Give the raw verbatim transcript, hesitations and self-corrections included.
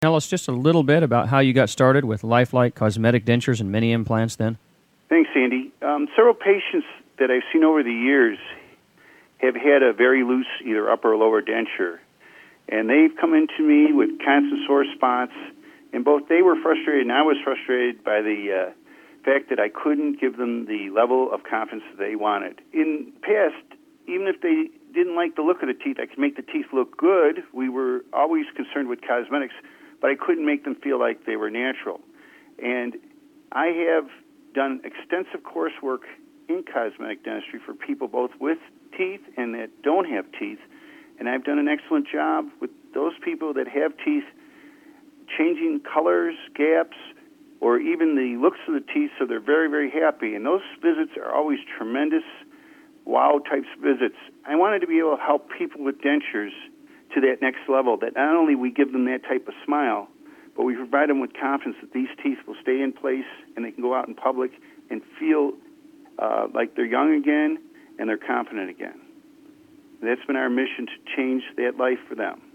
Tell us just a little bit about how you got started with Lifelike Cosmetic Dentures and mini implants then. Thanks, Andy. Um, several patients that I've seen over the years have had a very loose either upper or lower denture, and they've come into me with constant sore spots, and both they were frustrated and I was frustrated by the uh, fact that I couldn't give them the level of confidence that they wanted. In the past, even if they didn't like the look of the teeth, I could make the teeth look good. We were always concerned with cosmetics, but I couldn't make them feel like they were natural. And I have done extensive coursework in cosmetic dentistry for people both with teeth and that don't have teeth, and I've done an excellent job with those people that have teeth, changing colors, gaps, or even the looks of the teeth so they're very, very happy. And those visits are always tremendous, wow-type visits. I wanted to be able to help people with dentures to that next level, that not only we give them that type of smile, but we provide them with confidence that these teeth will stay in place and they can go out in public and feel uh, like they're young again and they're confident again. That's been our mission, to change that life for them.